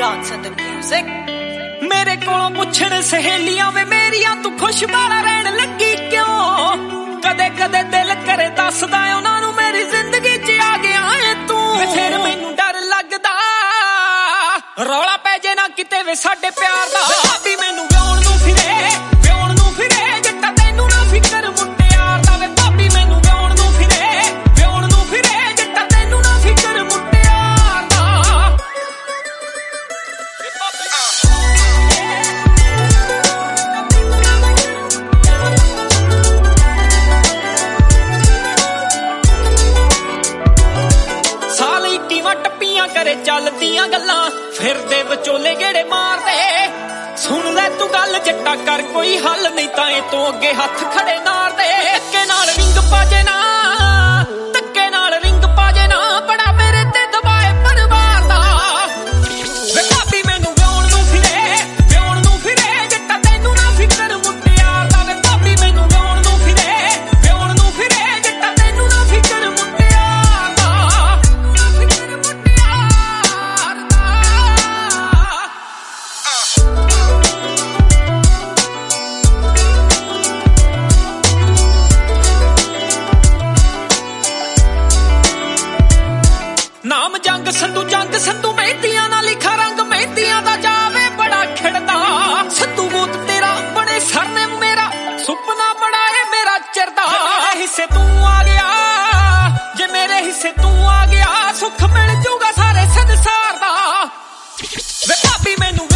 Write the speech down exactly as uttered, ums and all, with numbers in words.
Bronson the music. मेरे कोलों पुछण सहेलियां वे मेरियां तू खुश बाला रहन लगी क्यों कदे कदे दिल करे दसदा उन्हां नूं मेरी जिंदगी च आ गया है तू फिर मैनू डर लगदा रौला पै जे ना किते वे साडे प्यार दा भाभी मैनू व्याउण नूं फिरे व्याउण नूं फिरे जट्टा तैनू ना फिकर मुटियार दा वे भाभी मैनू व्याउण नूं फिरे व्याउण नूं फिरे जट्टा तैनू ना फिकर मुटियार दा टप्पियां करे चलदियां गल्लां फिरदे विचोले गेड़े मारदे सुन ले तू गल जट्टा कर कोई हल नहीं तां तू अगे हथ खड़े नारदे धक्के नाल रिंग पाजे ना धक्के नाल रिंग पाजे ना बड़ा मेरे ते दबाए परिवार दा वे भाभी मैनू व्याउण नूं फिरे व्याउण नूं फिरे जट्टा तैनू ना फिकर मुटियार दा वे भाभी मैनू व्याउण नूं फिरे व्याउण नूं फिरे जट्टा तैनू ना फिकर मुटियार दा नाम जंग संधू जंग संधू मेहंदियां ना लिखा रंग मेहंदियां दा जावे बड़ा खिड़दा संधू बूत तेरा बड़े सरने मेरा सुपना बड़ा है मेरा चिरदा मेरे हिस्से तू आ गया जे मेरे हिस्से तू आ गया सुख मिल जूगा सारे संसार दा वे भाभी मैनू